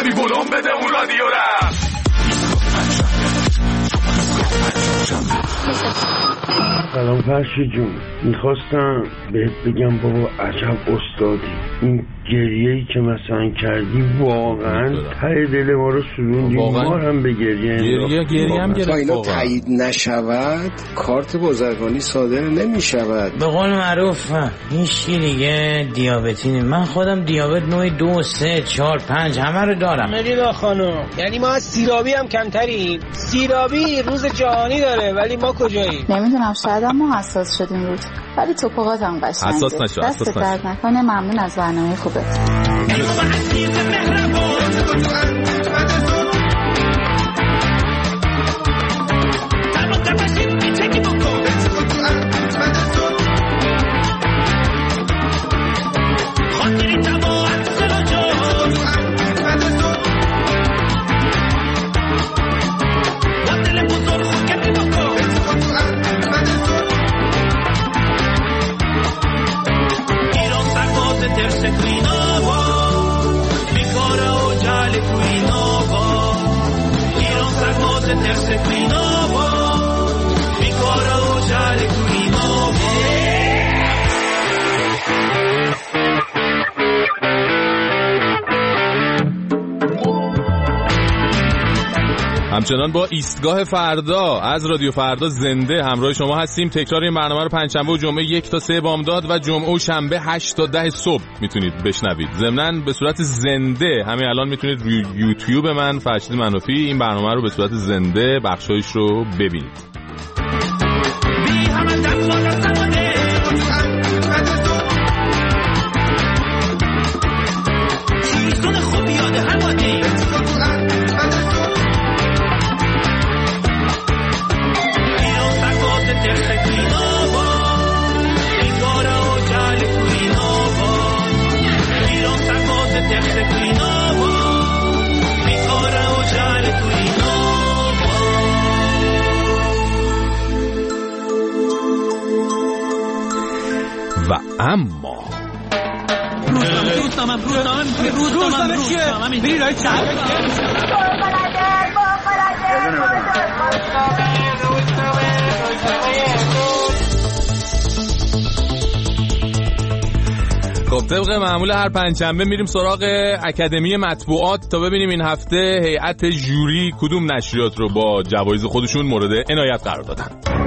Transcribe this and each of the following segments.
کمی ولوم بده اون رادیو را. سلام فرشی جون، میخواستم بهت بگم بابا عجب استادی، این گریه‌ای که مثلا کردی واقعا ته دل ما رو سوزوندی، ما هم به گریه هم گرفت. تا اینا تایید نشود کارت بازرگانی صادر نمیشود. به قول معروف هیچکی دیگه دیابتی نیست. من خودم دیابت نوع 2 3 4 5 همه رو دارم. ملیدا خانم، یعنی ما از سیرابی هم کمتریم. سیرابی روز جهانی داره ولی ما کجاییم؟ نمیدونم، شاید ما حساس شدیم روت، ولی توپقات هم قشنگه. حساس نشو، دست درد نکنه. ممنون از برنامه خوبت. همچنان با ایستگاه فردا از رادیو فردا زنده همراه شما هستیم. تکرار این برنامه رو پنجشنبه و جمعه 1 تا 3 بامداد و جمعه و شنبه 8 تا 10 صبح میتونید بشنوید. ضمناً به صورت زنده همین الان میتونید روی یوتیوب من فرشید منافی این برنامه رو به صورت زنده بخشایش رو ببینید. و اما روزنامه میری رای چند خب طبق معمول هر پنجشنبه میریم سراغ اکادمی مطبوعات تا ببینیم این هفته هیئت ژوری کدوم نشریات رو با جوایز خودشون مورد عنایت قرار دادن.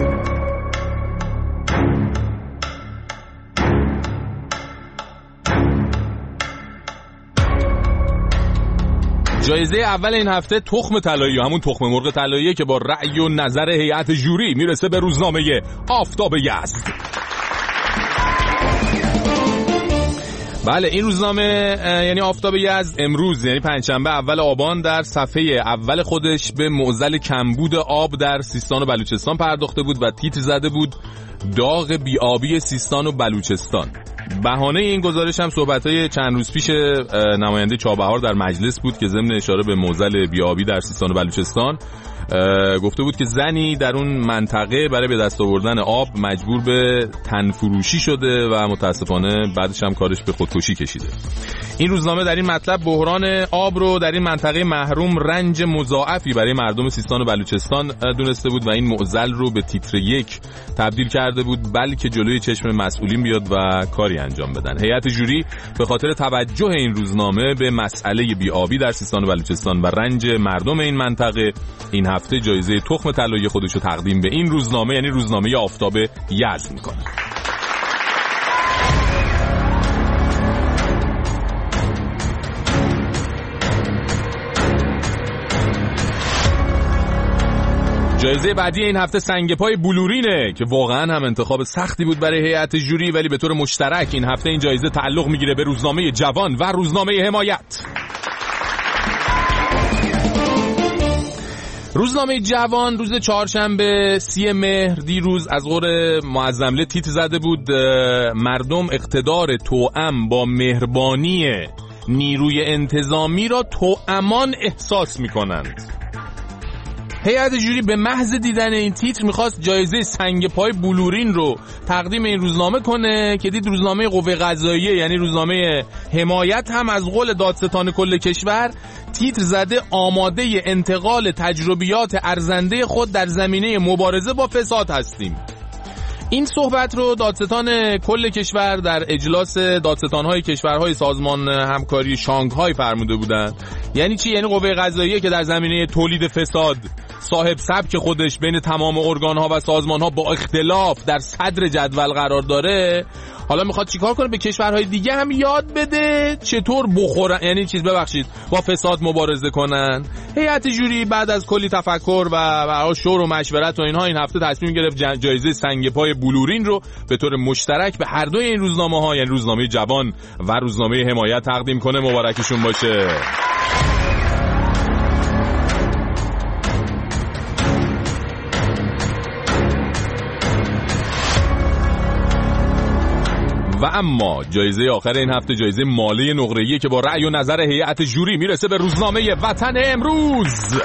جایزه اول این هفته تخم طلایی، همون تخم مرغ طلایی که با رأی و نظر هیئت ژوری میرسه به روزنامه آفتاب یزد. بله این روزنامه یعنی آفتاب یزد امروز یعنی پنجشنبه اول آبان در صفحه اول خودش به معضل کمبود آب در سیستان و بلوچستان پرداخته بود و تیتر زده بود داغ بی‌آبی سیستان و بلوچستان. بهانه این گزارش هم صحبت‌های چند روز پیش نماینده چابهار در مجلس بود که ضمن اشاره به معضل بی‌آبی در سیستان و بلوچستان گفته بود که زنی در اون منطقه برای به دست آوردن آب مجبور به تنفروشی شده و متاسفانه بعدش هم کارش به خودکشی کشیده. این روزنامه در این مطلب بحران آب رو در این منطقه محروم رنج مضاعفی برای مردم سیستان و بلوچستان دونسته بود و این معضل رو به تیتر 1 تبدیل کرده بود بلکه جلوی چشم مسئولین بیاد و کاری انجام بدن. هیئت ژوری به خاطر توجه این روزنامه به مسئله بی‌آبی در سیستان و بلوچستان و رنج مردم این منطقه این هفته جایزه تخم طلایی خودش رو تقدیم به این روزنامه یعنی روزنامه آفتاب یزد میکنه. جایزه بعدی این هفته سنگ پای بلورینه که واقعا هم انتخاب سختی بود برای هیئت ژوری ولی به طور مشترک این هفته این جایزه تعلق میگیره به روزنامه جوان و روزنامه حمایت. روزنامه جوان روز چهارشنبه 30 مهر دیروز از قول معظمله تیتر زده بود مردم اقتدار توأم با مهربانی نیروی انتظامی را توامان احساس می‌کنند. هیئت جوری به محض دیدن این تیتر میخواست جایزه سنگ پای بلورین رو تقدیم این روزنامه کنه که دید روزنامه قوه قضاییه، یعنی روزنامه حمایت، هم از قول دادستان کل کشور تیتر زده آماده انتقال تجربیات ارزنده خود در زمینه مبارزه با فساد هستیم. این صحبت رو دادستان کل کشور در اجلاس دادستان‌های کشورهای سازمان همکاری شانگهای فرموده بودند. یعنی چی؟ یعنی قوه قضاییه که در زمینه تولید فساد صاحب سبک خودش بین تمام ارگان‌ها و سازمان‌ها با اختلاف در صدر جدول قرار داره، حالا میخواد چیکار کنه؟ به کشورهای دیگه هم یاد بده چطور بخورن، یعنی با فساد مبارزه کنن. هیئت جوری بعد از کلی تفکر و شور و مشورت و اینها این هفته تصمیم گرفت جایزه سنگ پای بلورین رو به طور مشترک به هر دوی این روزنامه‌ها، یعنی روزنامه جوان و روزنامه حمایت تقدیم کنه. مبارکشون باشه. و اما جایزه آخر این هفته جایزه مالی نقره‌ای که با رأی و نظر هیئت جوری میرسه به روزنامه وطن امروز.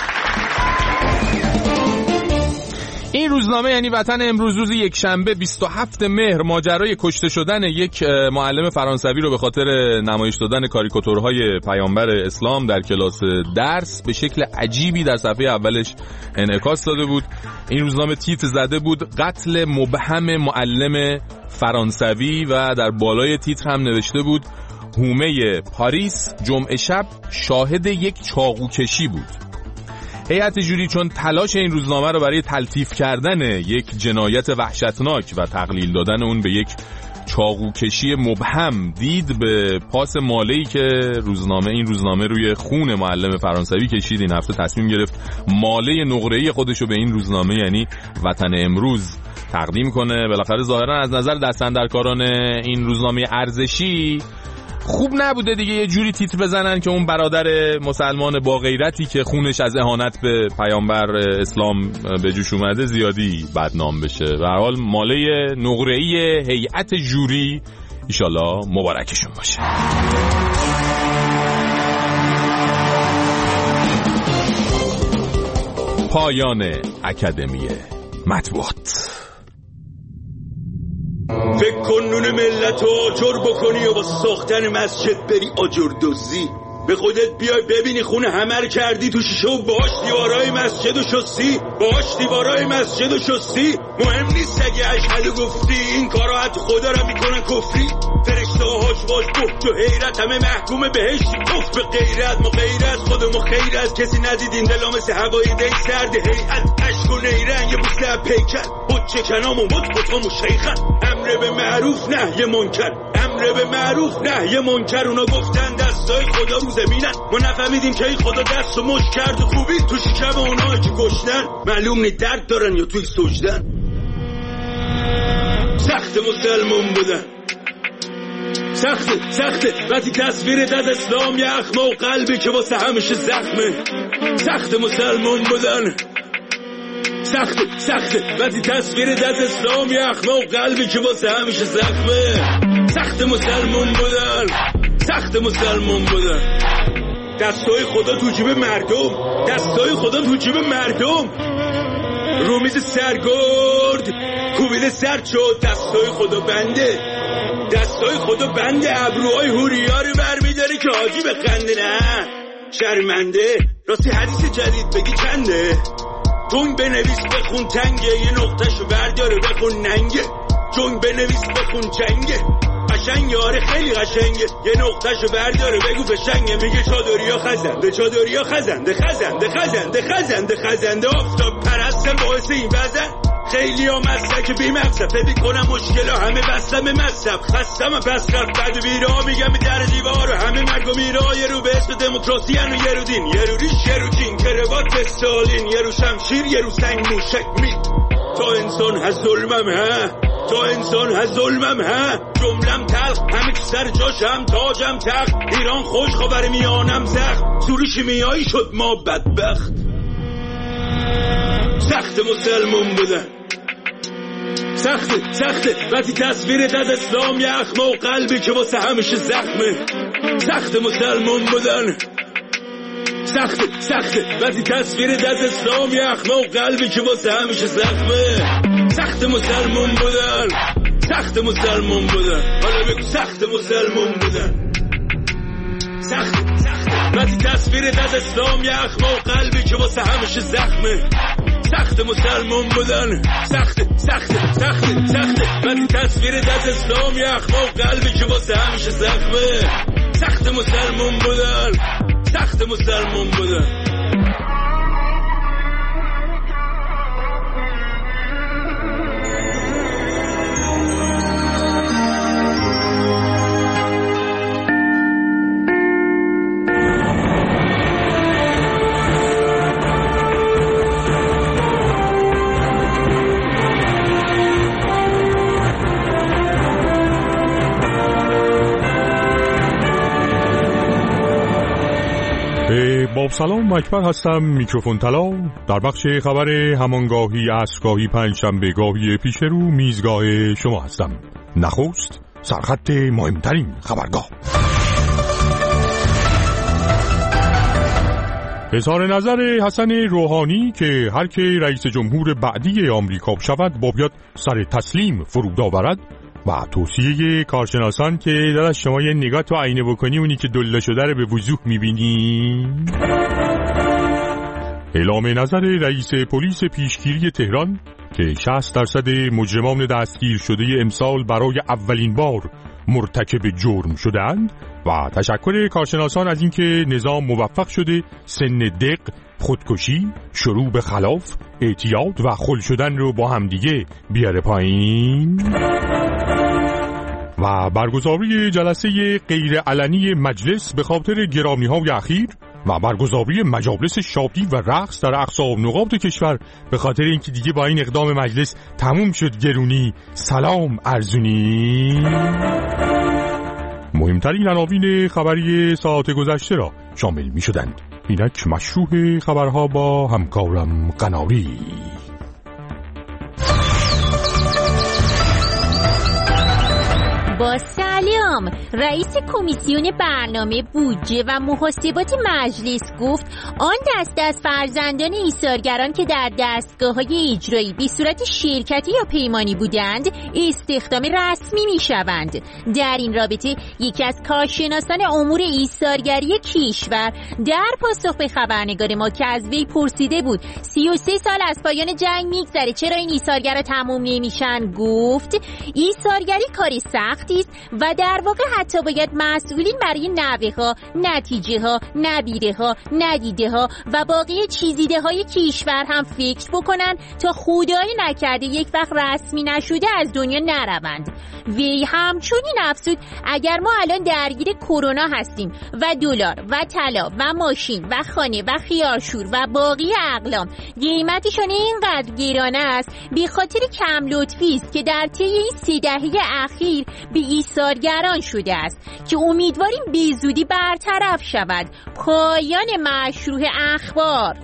این روزنامه یعنی وطن امروز روز یک شنبه 27 مهر ماجرای کشته شدن یک معلم فرانسوی رو به خاطر نمایش دادن کاریکاتورهای پیامبر اسلام در کلاس درس به شکل عجیبی در صفحه اولش انعکاس داده بود. این روزنامه تیتر زده بود قتل مبهم معلم فرانسوی و در بالای تیتر هم نوشته بود حومه پاریس جمعه شب شاهد یک چاقوکشی بود. هیئت جوری چون تلاش این روزنامه رو برای تلطیف کردن یک جنایت وحشتناک و تقلیل دادن اون به یک چاقوکشی مبهم دید، به پاس ماله‌ای که این روزنامه روی خون معلم فرانسوی کشید، این هفته تصمیم گرفت ماله نقره‌ای خودش رو به این روزنامه یعنی وطن امروز تقدیم کنه. بالاخره ظاهرا از نظر دستاندرکاران این روزنامه ارزشی خوب نبوده دیگه یه جوری تیتر بزنن که اون برادر مسلمان با غیرتی که خونش از اهانت به پیامبر اسلام به جوش اومده زیادی بدنام بشه. به هر حال ماله نقره‌ای هیئت جوری ایشالله مبارکشون باشه. پایان اکادمی مطبوعات. فکر کن نون ملت رو آجر بکنی و با ساختن مسجد بری آجر دوزی. به خودت بیای ببینی خونه همه کردی تو شیشه و باش دیوارای مسجد و شستی، مهم نیست اگه اشهد گفتی، این کارا حتی خدا را میکنن کفری. فرشته ها هاش باش بحت و حیرت همه محکوم بهشتی، کف به غیرت ما غیر از خودمو خیر از کسی ندیدین دلا مثل هوای دی سرد هیئت عشق و نیرنگ یه بوسه اب پیکر بچه کنام و مطبطام و شیخت امر به معروف نهی منکر اونا گفتن دستای خدا رو زمینن، ما نفهمیدیم که ای خدا دست و مش کرد و خوبی تو شکم اونایی که گشنن، معلوم نی درد دارن یا توی سجدن. سخت مسلمون بودن، سخته وقتی تصویرت از اسلام یه اخمه و قلبی که واسه همیشه زخمه. سخت مسلمون بودن، سخته وقتی تصویرت از اسلام یه اخمه و قلبی که واسه همیشه زخمه. سخت مسلمون بودن، دستای خدا تو جیب مردم، رو میز سرگرد کوبیده سرد شد، دستای خدا بنده ابروهای هوریا رو برمیداری که حاجی بخنده، نه شرمنده. راستی حدیث جدید بگی چنده؟ جنگ بنویس بخون تنگه، یه نقطهشو برداره بخون ننگه. جنگ بنویس بخون چنگه قشنگه، آره خیلی قشنگه، یه نقطهشو برداره بگو فشنگه. میگه چادریا خزنده آفتاب پرستم باعث این وزن. خیلی ها مسلک بی مقصد فکر کنم مشکل ها همه بستم مصب، خستم پس رفت بعد بیرا میگم به در دیوار همه مرگ و میرا. یه رو به اسم دموکراسی هنو یه رو دین، یه رو ریش یه رو کین کروات استالین، یه رو شمشیر یه رو سنگ موشک می. تا انسان هست ظلمم ها جملم تلخ همه که سر جاشم تاجم تخت. ایران خوش خبر میانم زخم، سوری شیمیایی شد ما بدبخت. سخت مسلمون بودن، سخته وقتی تصویرت از اسلام یه اخمه و قلبی که واسه همیشه زخمه. سخت مسلمون بودن، سخته وقتی تصویر از اسلام یخمه و قلبی که واسه همیشه زخمه. سخت مسلمون بودن حالا بگو سخت مسلمون بودن. سخته وقتی تصویر از اسلام یخمه و قلبی که واسه همیشه زخمه. سخت مسلمون بودن سخته وقتی تصویر از اسلام یخمه و قلبی که واسه همیشه زخمه. سخت مسلمون بودن. با سلام اکبر هستم، میکروفون طلا. در بخش خبر همانگاهی عصرگاهی پنجشنبه گاهی پیش رو میزگاه شما هستم. نخست سرخط مهمترین خبرگاه. اظهار نظر حسن روحانی که هر که رئیس جمهور بعدی آمریکا شود باید سر تسلیم فرود آورد و توصیه کارشناسان که داداش شما یه نگاه تو آینه بکنی اونی که دلا شده رو به وضوح میبینی. اعلام نظر رئیس پلیس پیشگیری تهران که 60% مجرمان دستگیر شده امسال برای اولین بار مرتکب جرم شدند و تشکر کارشناسان از اینکه نظام موفق شده سن دق، خودکشی، شروع به خلاف، اعتیاد و خل شدن رو با همدیگه بیاره پایین. و برگزاری جلسه غیر علنی مجلس به خاطر گرامی‌های اخیر و برگزاری مجالس شادی و رقص در اقصا نقاط کشور به خاطر اینکه دیگه با این اقدام مجلس تموم شد گرونی سلام ارزونی. مهمترین عناوین خبری ساعت گذشته را شامل می شدند. اینک مشروع خبرها با همکارم قناری. با سلام. رئیس کمیسیون برنامه بودجه و محاسبات مجلس گفت آن دسته از فرزندان ایثارگران که در دستگاه‌های اجرایی به صورت شرکتی یا پیمانی بودند استخدام رسمی می‌شوند. در این رابطه یکی از کارشناسان امور ایثارگری کشور در پاسخ به خبرنگار ما که از وی پرسیده بود 33 سال از پایان جنگ میگذره چرا این ایثارگرا تموم نمیشن، گفت ایثارگری کاری سختی است و در واقع حتی باید مسئولین برای نوه‌ها، نتیجه‌ها، نبیره‌ها، ندیده‌ها و باقی چیزیده‌های کشور هم فکر بکنن تا خدای نکرده یک وقت رسمی نشده از دنیا نروند. وی همچنین افزود اگر ما الان درگیر کرونا هستیم و دلار و طلا و ماشین و خانه و خیارشور و باقی اقلام قیمتشون اینقدر گران است به خاطر کم لطفی است که در طی این 3 دهه اخیر به ایثارگران شده است که امیدواریم به زودی برطرف شود. پایان مشروع اخبار.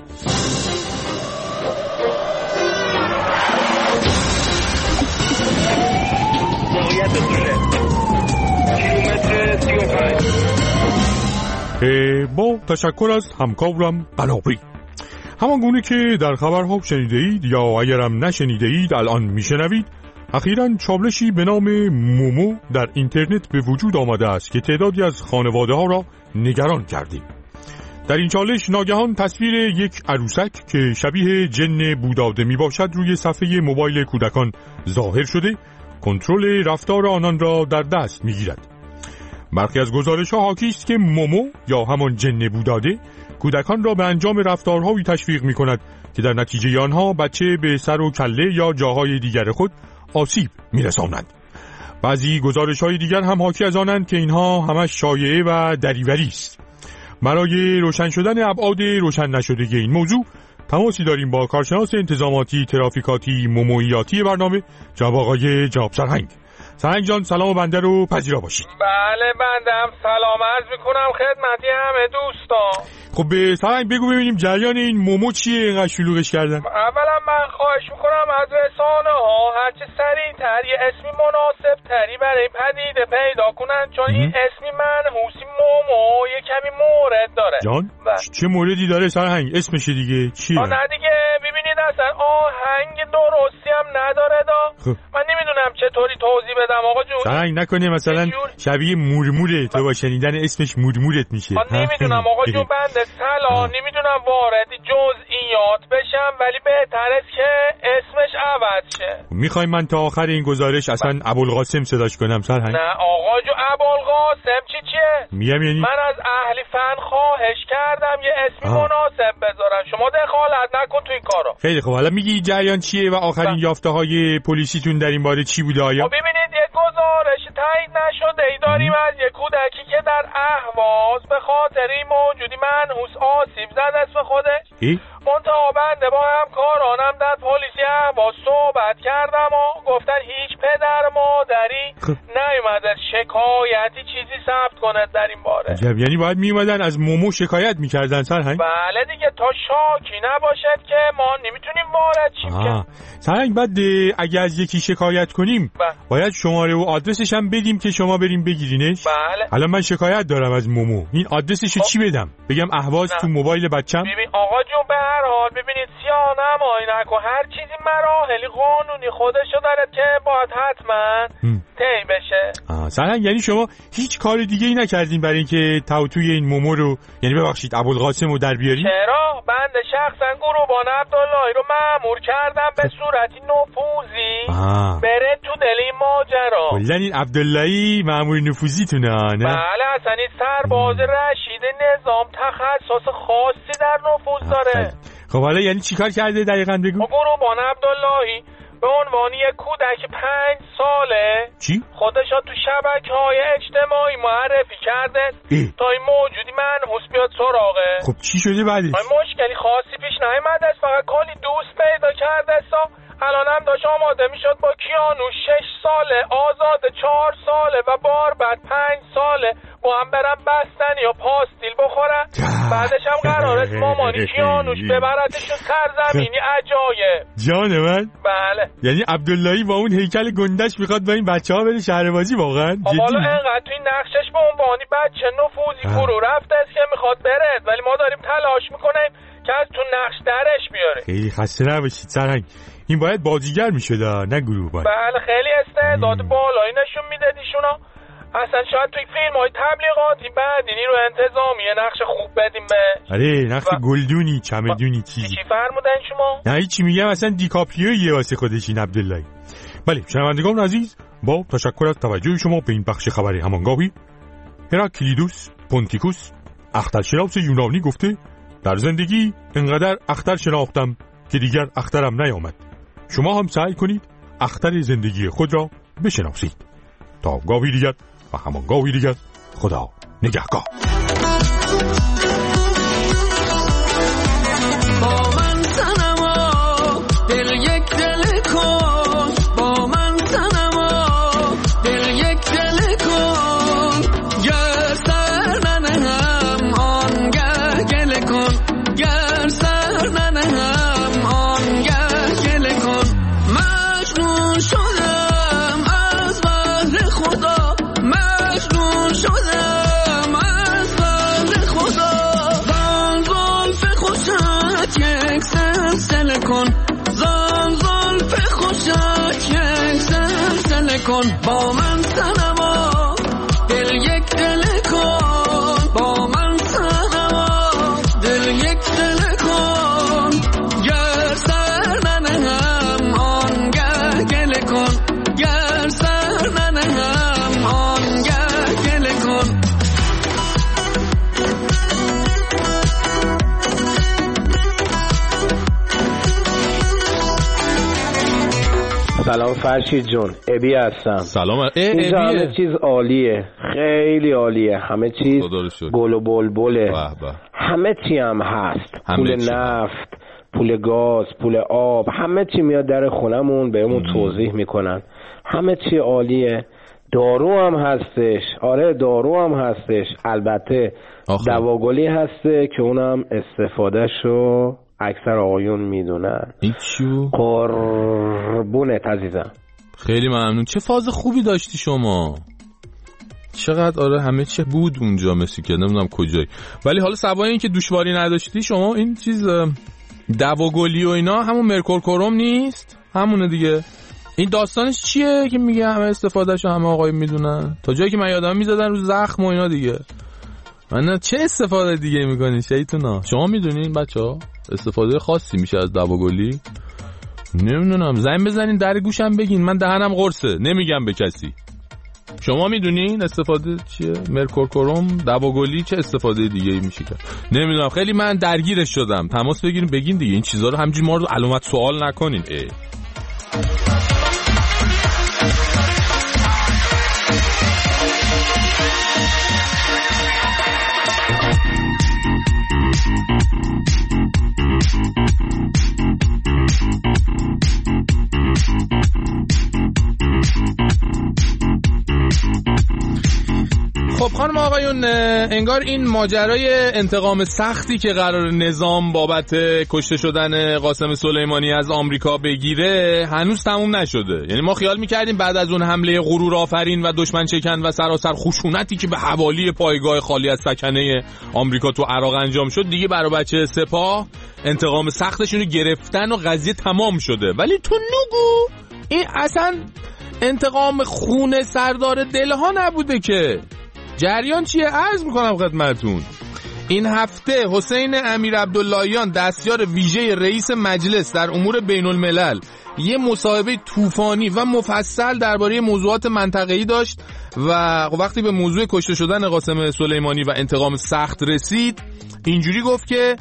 با تشکر از همکارم قناری. همان گونه که در خبرها شنیده اید یا اگرم نشنیده اید الان میشنوید، اخیراً چالشی به نام مومو در اینترنت به وجود آمده است که تعدادی از خانواده ها را نگران کرده. در این چالش ناگهان تصویر یک عروسک که شبیه جن بوداده می باشد روی صفحه موبایل کودکان ظاهر شده، کنترل رفتار آنان را در دست می گیرد. برخی از گزارش‌ها حاکی است که مومو یا همان جن بوداده کودکان را به انجام رفتارهایی تشویق می کند که در نتیجه آنها بچه به سر و کله یا جاهای دیگر خود آسیب میرسانند. بعضی گزارش‌های دیگر هم حاکی از آنند که اینها همش شایعه و دریوری است. برای روشن شدن ابعاد روشن نشدگی این موضوع تماسی داریم با کارشناس انتظاماتی ترافیکاتی مومویاتی برنامه جناب آقای جواب سرهنگ. سرهنگ جان سلام بنده رو پذیرا باشید. بله بنده هم سلام عرض میکنم خدمتی همه دوستان. خب به سرهنگ بگو ببینیم جریان این مومو چیه اینقدر شلوغش کردن؟ اولا من خواهش میکنم از رسانه ها هرچه سریعتر یه اسمی مناسب تری برای پدیده پیدا کنن، چون این اسمی منحوسی مومو یه کمی مورد داره. جان چه موردی داره سرهنگ؟ اسمشه دیگه چیه؟ نه دیگه ببینید اصلا آهنگ درستی هم نداره من نمیدونم چطوری توضیح بدم آقا جون. سرهنگ نکنه مثلا شبیه مورموره تو با شنیدن اسمش مورمورت میشه. نمیدونم آقا جون بنده سلام نمیدونم وارد جزئیات بشم ولی بهتر است که اسمش عوض شه. میخوای من تا آخر این گزارش اصلا ابوالقاسم صداش کنم سرهنگ؟ نه آقا جون ابوالقاسم چیه؟ میگم یعنی من از اهل فن خواهش کردم یه اسمی مناسب بذارن شما دخالت نکن تو این کارو. خیلی خب حالا میگی جریان چیه و آخرین یافته‌های پلیسیتون در این باره چی بوده آیا؟ ببینید یه گزارش تایید نشده ای داریم از یه کودکی که در اهواز به خاطر این موجودی منحوس آسیب زد اسم خودش. منتها بنده با همکارانم در پلیس اهواز صحبت کردم و گفتن هیچ پدر مادری نیومده شکایتی چیزی ثبت کنه در این باره. عجب یعنی باید میومدن از مومو شکایت میکردن سرهنگ؟ بله دیگه تا شاکی نباشد که ما نمیتونیم وارد شیم. سرهنگ بعد اگه از یکی شکایت کنیم باید شماره و آدرسش هم بدیم که شما بریم بگیرینش. بله الان من شکایت دارم از مومو این آدرسشو چی بدم؟ بگم اهواز تو موبایل بچم؟ ببین آقا جون به هر حال ببینید سیاه نمایی نکن هر چیزی مراحلی قانونی خودشو داره که باید حتما طی بشه. سرهنگ یعنی شما هیچ کار دیگه ای نکردین برای اینکه توی این مومو رو یعنی ببخشید ابوالقاسم رو در بیارین؟ چرا بنده شخصا قربان عبداللهی رو مأمور کردم به صورتی نفوذی بره تو دل این ماجرا. کلا این عبداللهی مأمور نفوذیتونه نه؟ بله اصلا این سرباز رشید نظام تخصص خاصی در نفوذ داره. خب حالا یعنی چیکار کرده دقیقاً بگو؟ قربان عبداللهی به عنوان یک کودک 5 ساله چی؟ خودشو تو شبکه‌های اجتماعی معرفی کرده تا این موجودی منحوس بیاد سراغه. خب چی شده بعدش؟ مشکلی خاصی پیش نیامده است فقط کلی دوست پیدا کرده است. الان هم داشت آماده میشد با کیانوش 6 ساله آزاد 4 ساله و بار بعد 5 ساله با هم برن بستنی یا پاستیل بخورن. بعدش هم قرار است مامانی کیانوش ببرتشون سرزمینی عجایب. جان من؟ بله. یعنی عبداللهی با اون هیکل گندش میخواد با این بچه‌ها بره شهربازی واقعا؟ حالا انقدر تو این نقشش به عنوانی بچه نفوذی فرو رفته است که میخواد بره ولی ما داریم تلاش میکنیم که از تو نقش درش بیاره. خیلی خسته نباشید سرهنگ این باید بازیگر میشد نه گروه باید. بله خیلی استعداد بالایی نشون میداد ایشونا. اصلا شاید توی فیلم های تبلیغاتی بعدینی رو انتظامی نقش خوب بدیم به نقش گلدونی چمدونی چیزی. چی فرمودن شما؟ نه هیچی میگم اصلا دیکاپریویه واسه خودش این عبداللهی. بله شنوندگان عزیز با تشکر از توجه شما به این بخش خبری همانگاهی هراکلیدوس پونتیکوس اخترشناس یونانی گفته در زندگی انقدر اختر شناختم که دیگر اخترم نیامد. شما هم سعی کنید اختر زندگی خود را بشناسید. تا گاهی دیگر و همان گاهی دیگر خدا نگهدار. با من صنما دل یک دل کن با من صنما دل یک دل کن گر سر ننهم آنگه گل کن گر سر ننهم آنگه گل کن مجنون شدم از بحر خدا مجنون شدم از بحر خدا زان زلف خوشت یک سلسله کن زان زلف خوشت یک سلسله کن با من صنما دل یک دل کن با من صنما دل یک دل کن گر سر ننهم آنگه گل کن گر سر ننهم آنگه گل کن. سلام فرشید جون ابی هستم. سلام اینجا همه چیز عالیه خیلی عالیه همه چیز گل و بلبله همه چی هم هست پول نفت پول گاز پول آب همه چی میاد در خونمون بهمون توضیح میکنن همه چی عالیه. دارو هم هستش آره دارو هم هستش البته دواگلی هسته که اونم استفادهشو اکثر آقایون میدونن. قربونت عزیزم خیلی ممنون. چه فاز خوبی داشتی شما. چقدر آره همه چی بود اونجا مثل که نمیدونم کجایی. ولی حالا سوای این که دشواری نداشتی شما این چیز دواگلی و اینا همون مرکورکروم نیست؟ همونه دیگه. این داستانش چیه که میگه همه استفادهشو همه آقای میدونن؟ تا جایی که من یادم میزدن رو زخم و اینا دیگه. من چه استفاده دیگه میکنی شیطونا؟ شما میدونین بچه‌ها استفاده خاصی میشه از دواگلی؟ نمیدونم، زنگ بزنین در گوشم بگین، من دهنم قرصه نمیگم به کسی. شما میدونین استفاده چیه؟ مرکورکروم، دواگلی چه استفاده دیگه ای میشه کرد؟ نمیدونم، خیلی من درگیرش شدم. تماس بگیرین بگین دیگه، این چیزا رو همینجوری ما رو علامت سوال نکنین. خب خانم آقایون، انگار این ماجرای انتقام سختی که قرار نظام بابت کشته شدن قاسم سلیمانی از آمریکا بگیره هنوز تموم نشده. یعنی ما خیال میکردیم بعد از اون حمله غرور آفرین و دشمن چکن و سراسر خشونتی که به حوالی پایگاه خالی از سکنه آمریکا تو عراق انجام شد دیگه برای بچه سپاه انتقام سختشون رو گرفتن و قضیه تمام شده. ولی تو نگو این اصلا انتقام خون سردار دلها نبوده که. جریان چیه؟ عرض میکنم خدمتون. این هفته حسین امیر عبداللهیان دستیار ویژه رئیس مجلس در امور بین الملل یه مصاحبه طوفانی و مفصل درباره موضوعات منطقه‌ای داشت و وقتی به موضوع کشته شدن قاسم سلیمانی و انتقام سخت رسید اینجوری گفت که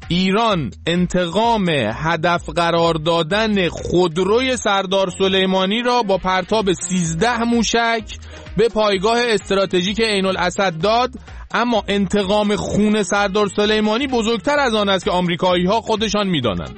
ایران انتقام هدف قرار دادن خودروی سردار سلیمانی را با پرتاب 13 موشک به پایگاه استراتژیک عین الاسد داد، اما انتقام خون سردار سلیمانی بزرگتر از آن است که آمریکایی ها خودشان میدانند.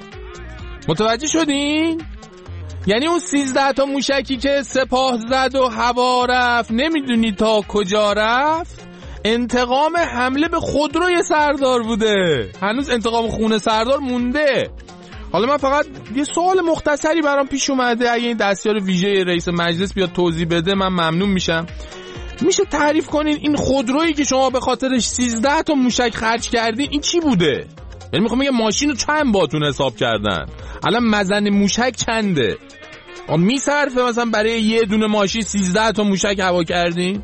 متوجه شدین؟ یعنی اون 13 تا موشکی که سپاه زد و هوا رفت نمیدونی تا کجا رفت؟ انتقام حمله به خودروی سردار بوده. هنوز انتقام خون سردار مونده. حالا من فقط یه سوال مختصری برام پیش اومده، اگه این دستیار ویژه رئیس مجلس بیاد توضیح بده من ممنون میشم. میشه تعریف کنین این خودرویی که شما به خاطرش 13 تا موشک خرج کردین این چی بوده؟ یعنی میخوام بگم ماشین رو چند باتون حساب کردن؟ الان مزن موشک چنده؟ میصرفه مثلا برای یه دونه ماشین 13 تا موشک هوا کردین؟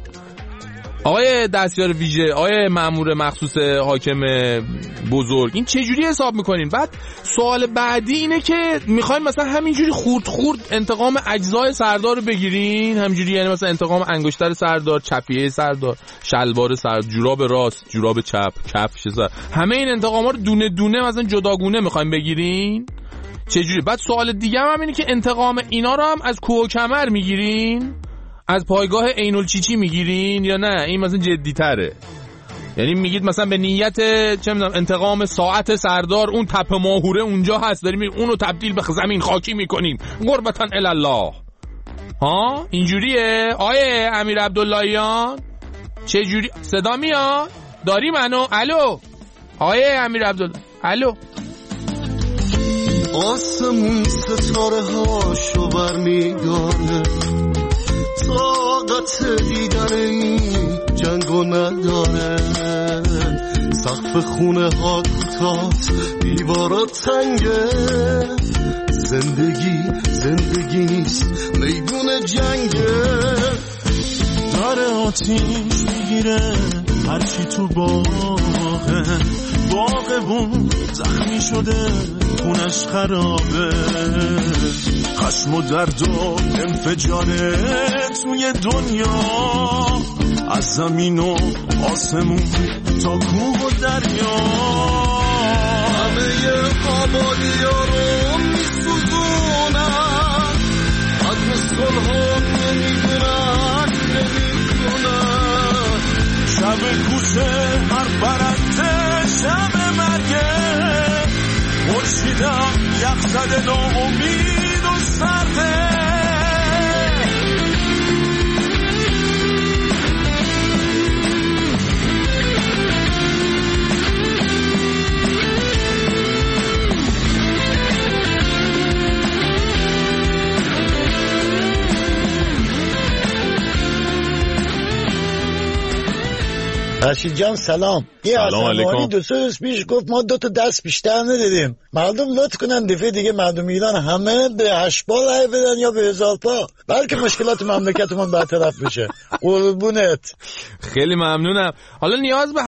آقای دستیار ویژه، آقای مأمور مخصوص حاکم بزرگ، این چجوری حساب میکنین؟ بعد سوال بعدی اینه که میخواین مثلا همینجوری خورد انتقام اجزای سردار رو بگیرین همینجوری، یعنی مثلا انتقام انگشتر سردار، چپیه سردار، شلوار سردار، جوراب راست، جوراب چپ، کفش سردار، همه این انتقاما رو دونه دونه مثلا جداگونه میخواین بگیرین؟ چجوری؟ بعد سوال دیگه هم اینه که انتقام اینا رو هم از کوه و کمر میگیرین؟ از پایگاه عین الچیچی میگیرین یا نه این مثلا جدی تره؟ یعنی میگید مثلا به نیت چه میدونم انتقام ساعت سردار اون تپه ماهوره اونجا هست داریم اونو تبدیل به زمین خاکی میکنیم قربتاً الله. ها اینجوریه آیه امیر عبداللهیان؟ چه جوری صدا میاد؟ داری منو؟ الو آیه امیر عبدالله؟ الو آسمون ستاره هاشو برمیداره، طاقت دیدن این جنگو نداره، سقف خونه ها کوتاست دیوارا تنگه، زندگی نیست میدون جنگه، داره آتیش میگیره هرچی تو باغه، باغبون زخمی شده خونش خرابه، خشم و درد و انفجاره توی دنیا، از زمین و آسمون تا کوه و دریا، همه آبادی ها رو میسوزونن، عدم صلح ها نمیدونن شب کوچه هر برنده شب مرگه، مرشیدم یک زده ناامید و سرده، فرشید جان سلام. سلام علیکم. دو سه روز پیش گفت ما 2 تا دست بیشتر ندیدیم. مردم لطف کنن دفعه دیگه مردم ایران همه به 8 پا رای بدن یا به 1000 پا، بلکه مشکلات مملکتمون برطرف بشه. قربونت. خیلی ممنونم. حالا نیاز به